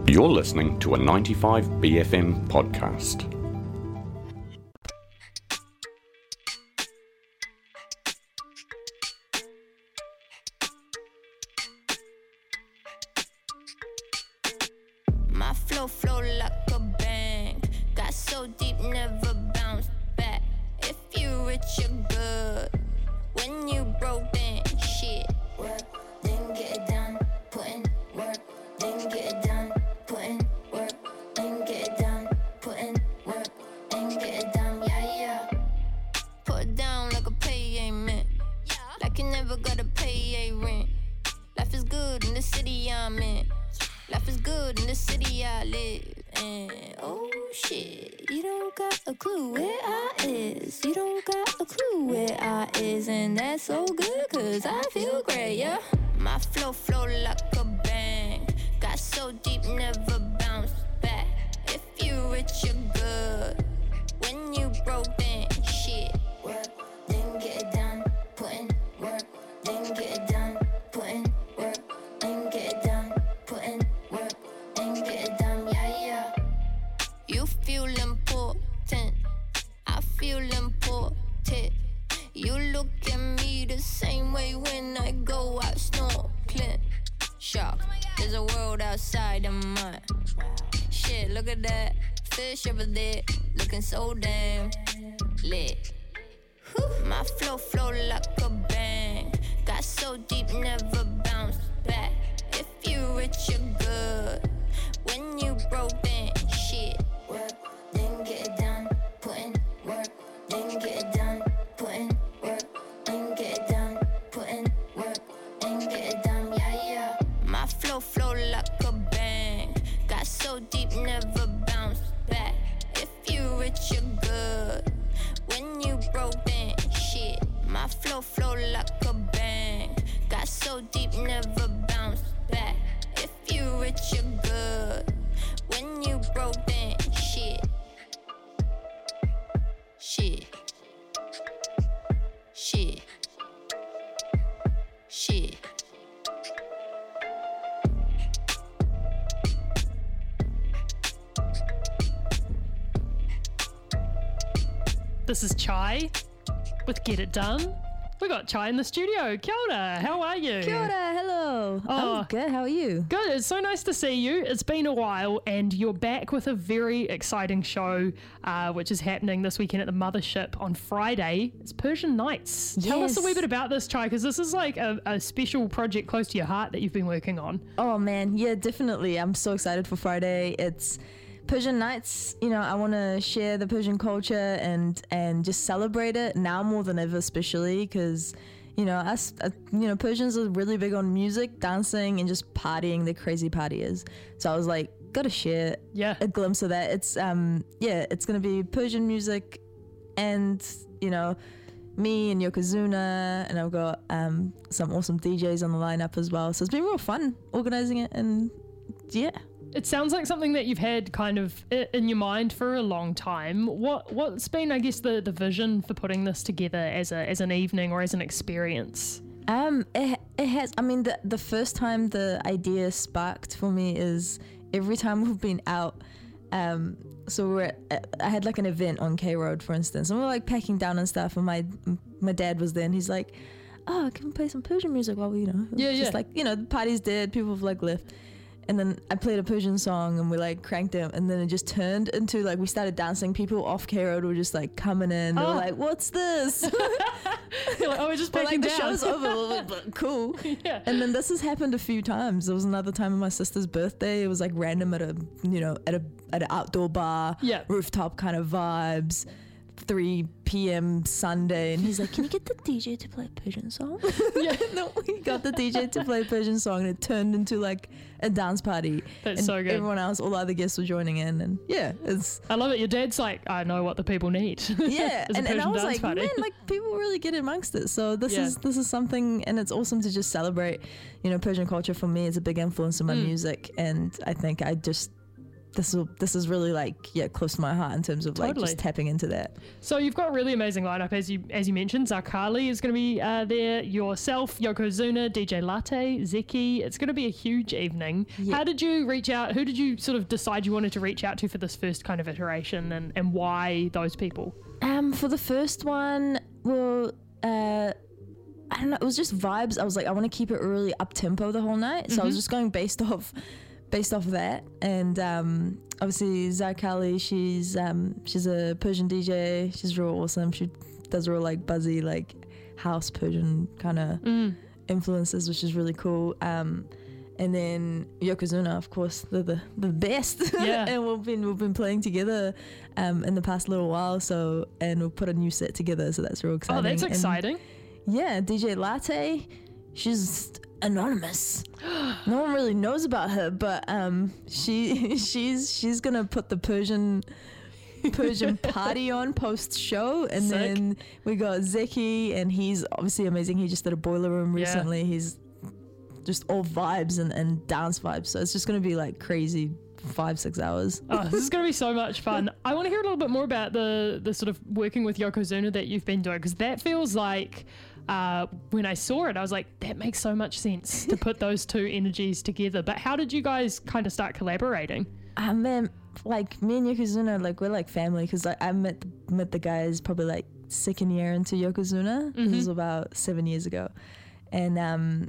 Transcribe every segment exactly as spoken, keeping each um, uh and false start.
You're listening to a ninety-five B F M podcast. My flow flow like a bank. Got so deep, never bounced back. If you rich, you're good. When you broke, then shit. Work, then get it done. Putting work, then get it done. Putting work, then get it done. Putting work, then get it done. Yeah, yeah. Put it down like a payment. Like you never gotta pay a rent. Life is good in the city I'm in. Life is good in the city I live in. Oh shit, you don't got a clue where I is. You don't got a clue where I is. And that's so good cause I feel great, yeah. My flow flow like a bank. Got so deep, never bounced back. If you rich, you're good. When you broke, then shit. Work, then get it done. Putting work, then get it done. Putting work, then get it done. Putting work, then get it done, yeah, yeah. You feel important, I feel important. You look at me the same way when I go out snorkeling. Shock, there's a world outside of mine. Shit, look at that, fish over there, looking so damn lit. Whew. My flow flow like a bang. Got so deep, never bounced back. If you rich, you're good. When you broke, then shit. Work, then get it done. Putting work, then get it done. Putting work, then get it done. Putting work, then get it done. Yeah, yeah. My flow flow like a bang. Got so deep, never bounced back. If you rich, you're good. When you broke, then shit. My flow flow like a bang. Got so deep, never bounced back. If you rich, you're good. When you broke, then shit. Shit. Shit. Shit. This is Chai with Get It Done. We got Chai in the studio. Kia ora, how are you? Kia ora, hello. Oh. I'm good, how are you? Good, it's so nice to see you. It's been a while and you're back with a very exciting show uh, which is happening this weekend at the Mothership on Friday. It's Persian Nights. Tell us a Yes. wee bit about this, Chai, because this is like a, a special project close to your heart that you've been working on. Oh man, yeah, definitely. I'm so excited for Friday. It's Persian Nights. You know, I want to share the Persian culture and and just celebrate it now more than ever, especially because, you know, us, uh, you know, Persians are really big on music, dancing, and just partying. They're crazy partiers. So I was like, gotta share Yeah. a glimpse of that. It's um yeah, it's gonna be Persian music, and you know, me and Yokozuna, and I've got um some awesome D Js on the lineup as well. So it's been real fun organizing it, and yeah. It sounds like something that you've had kind of i- in your mind for a long time. What what's been, I guess, the, the vision for putting this together as a as an evening or as an experience? Um, it it has. I mean, the the first time the idea sparked for me is every time we've been out. Um, so we're at, I had like an event on K Road, for instance, and we're like packing down and stuff, and my my dad was there, and he's like, "Oh, can we play some Persian music while we, you know, Yeah, just yeah. like, you know, the party's dead, people have like left." And then I played a Persian song and we like cranked it, and then it just turned into like we started dancing. People off K Road were just like coming in. They Oh. were like, "What's this?" You're like, oh, we're just But breaking like the down. show's over, but cool. Yeah. And then this has happened a few times. There was another time on my sister's birthday. It was like random at a, you know, at a at an outdoor bar, Yeah. rooftop kind of vibes. three p.m. Sunday, and he's like, "Can you get the D J to play a Persian song?" Yeah. No, we got the D J to play a Persian song, and it turned into like a dance party. That's and so good. Everyone else, all the other guests were joining in, and yeah, it's I love it. Your dad's like, I know what the people need. yeah, It's a and, and I Persian was dance like, party. man, like people really get amongst it. So this Yeah. is this is something, and it's awesome to just celebrate. You know, Persian culture for me is a big influence in my Mm. music, and I think I just this will this is really like yeah close to my heart in terms of like Totally. just tapping into that. So you've got a really amazing lineup, as you as you mentioned. Zakali is going to be uh, there, yourself, Yokozuna, D J Latte, Zeki. It's going to be a huge evening. Yeah. How did you reach out? Who did you sort of decide you wanted to reach out to for this first kind of iteration, and, and why those people? Um, for the first one, well, uh, I don't know. It was just vibes. I was like, I want to keep it really up tempo the whole night, so I was just going based off, based off of that. And um, obviously Zakali, she's um, she's a Persian D J. She's real awesome. She does real like buzzy like house Persian kind of Mm. influences, which is really cool. Um, and then Yokozuna, of course, they're the the best. Yeah. And we've been we've been playing together um, in the past little while. So and we'll put a new set together. So that's real exciting. Oh, that's And, exciting. yeah, D J Latte, she's anonymous. No one really knows about her, but um, she she's she's gonna put the Persian Persian party on post show, and Sick. then we got Zeki, and he's obviously amazing. He just did a boiler room Yeah. recently. He's just all vibes and, and dance vibes, so it's just gonna be like crazy five six hours. Oh, this is going to be so much fun. I want to hear a little bit more about the the sort of working with Yokozuna that you've been doing, because that feels like uh, when I saw it, I was like, that makes so much sense to put those two energies together. But how did you guys kind of start collaborating? I mean, like me and Yokozuna, like we're like family, because like I met met the guys probably like second year into Yokozuna. This was about seven years ago, and um,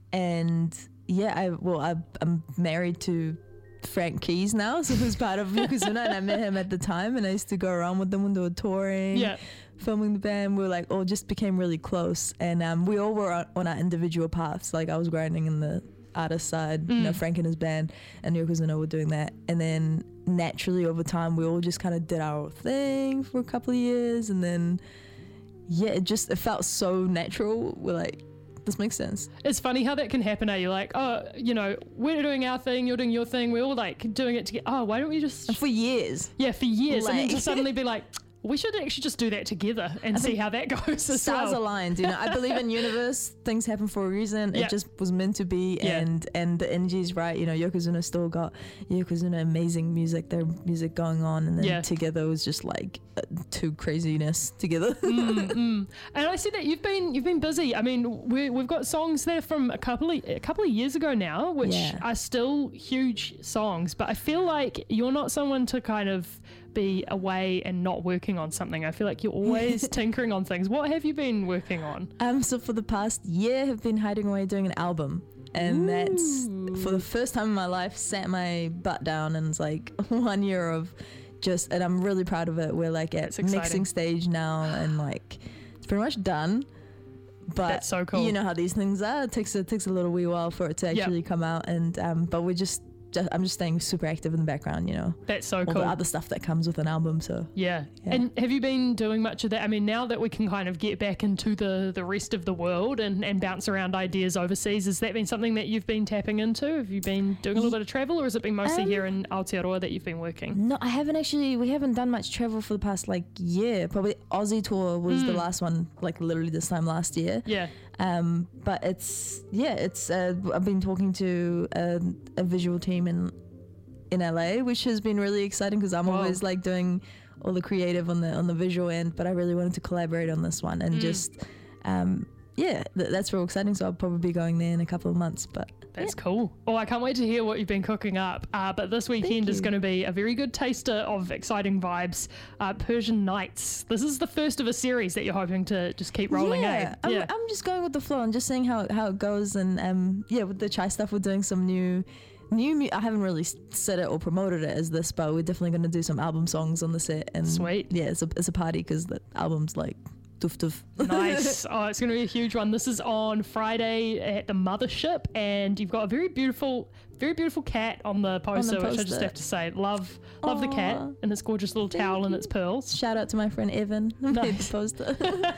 and yeah, I well I I'm married to Frank Keys now, so who's part of Yokozuna, and I met him at the time, and I used to go around with them when they were touring, Yeah. filming the band. We were like all just became really close, and um, we all were on, on our individual paths. Like I was grinding in the artist side, you know, Frank and his band, and Yokozuna were doing that, and then naturally over time we all just kind of did our thing for a couple of years, and then yeah, it just it felt so natural. We're like, this makes sense. It's funny how that can happen. Are you like, oh, you know, we're doing our thing, you're doing your thing, we're all like doing it together. Oh, why don't we just, For years. yeah, for years, and then Like- to suddenly be like, we should actually just do that together and see how that goes as Stars well. aligned, you know. I believe in universe. Things happen for a reason. Yeah. It just was meant to be, Yeah. and and the energy's right. You know, Yokozuna still got Yokozuna amazing music. Their music going on, and then Yeah. together was just like uh, two craziness together. Mm, mm. And I see that you've been you've been busy. I mean, we we've got songs there from a couple of a couple of years ago now, which Yeah. are still huge songs. But I feel like you're not someone to kind of be away and not working on something. I feel like you're always tinkering on things. What have you been working on? Um, so for the past year, have been hiding away doing an album, and that's for the first time in my life. Sat my butt down, and it's like one year of just, and I'm really proud of it. We're like at That's exciting. mixing stage now, and like it's pretty much done. But That's so cool. you know how these things are. It takes it takes a little wee while for it to Yep. actually come out, and um, but we're just. Just, I'm just staying super active in the background, you know, That's so all cool. the other stuff that comes with an album. So Yeah. Yeah. And have you been doing much of that? I mean, now that we can kind of get back into the, the rest of the world and, and bounce around ideas overseas, has that been something that you've been tapping into? Have you been doing a little bit of travel, or has it been mostly Um, here in Aotearoa that you've been working? no, I haven't actually. We haven't done much travel for the past like year. Probably Aussie tour was the last one, like literally this time last year. Yeah. Um, but it's yeah, it's. Uh, I've been talking to a, a visual team in in L A, which has been really exciting because I'm Whoa. always like doing all the creative on the on the visual end, but I really wanted to collaborate on this one and just. Um, yeah, th- that's real exciting. So I'll probably be going there in a couple of months. But That's cool. Oh, I can't wait to hear what you've been cooking up. Uh, but this weekend is you. going to be a very good taster of exciting vibes. Uh, Persian Nights. This is the first of a series that you're hoping to just keep rolling, yeah, eh? I'm, Yeah. I'm just going with the flow and just seeing how how it goes. And um, yeah, with the chai stuff, we're doing some new. New, mu- I haven't really s- said it or promoted it as this, but we're definitely going to do some album songs on the set. And Sweet. yeah, it's a it's a party because the album's like doof doof. Nice. Oh, it's going to be a huge one. This is on Friday at the Mothership, and you've got a very beautiful, very beautiful cat on the poster, which I just poster. have to say, love, love the cat Aw. and its gorgeous little towel and its pearls. Shout out to my friend Evan who made Nice. the poster.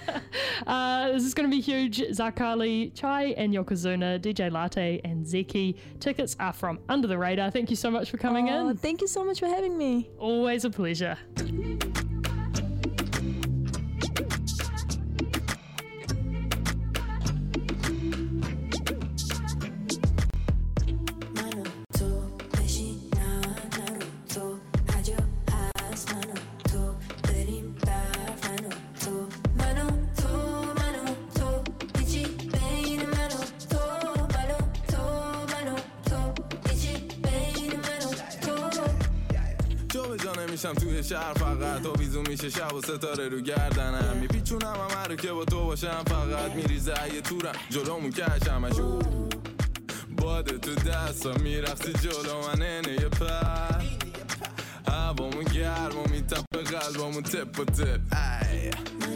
Uh, this is going to be huge. Zakali, Chai, and Yokozuna, D J Latte, and Zeki. Tickets are from Under the Radar. Thank you so much for coming Aw, in. Thank you so much for having me. Always a pleasure. Naruto, میشم توی شهر فقط آویزون میشه شب و ستاره رو گردنم میپیچونم همه رو که با تو باشم فقط میریزه یه تورم جلومون کشمش باده تو دستا میرخصی جلو من اینه یه پر هوامون گرم و میتپه قلبامون تپ و تپ ای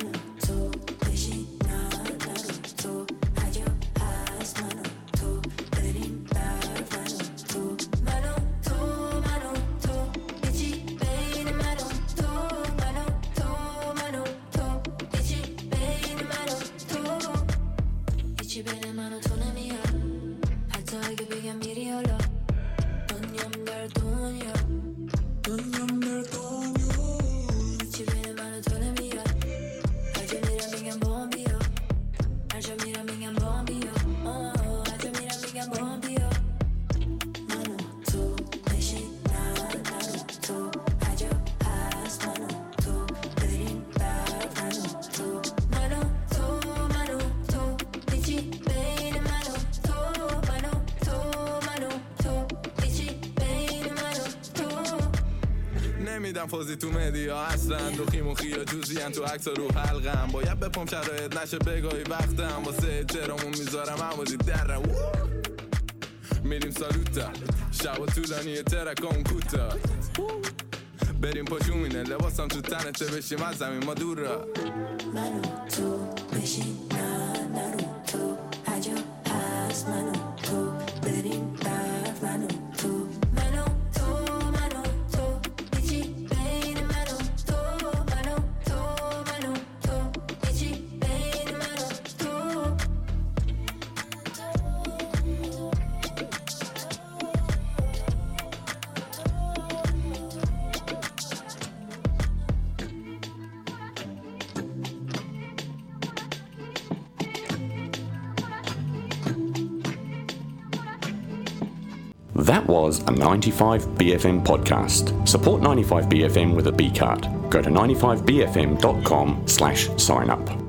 نمیدم فوزی تو مدیا اصلا دوخیم و خیا جوزی تو عکس رو حلقم باید بپم شرایط نشه بگاهی وقتم واسه احترامون میذارم عوضی درم میریم سالوتا شب و طولانی ترکامون کوتا بریم پاشومینه لباسم تو تنته بشیم از زمین ما دور را منو تو بشین نه نرو تو عجب هست منو تو بریم برف منو تو منو تو منو تو بیچی بین منو تو منو تو منو تو بیچی بین منو تو That was a ninety-five B F M podcast. Support ninety-five B F M with a B card. Go to ninety-five B F M dot com slash sign up.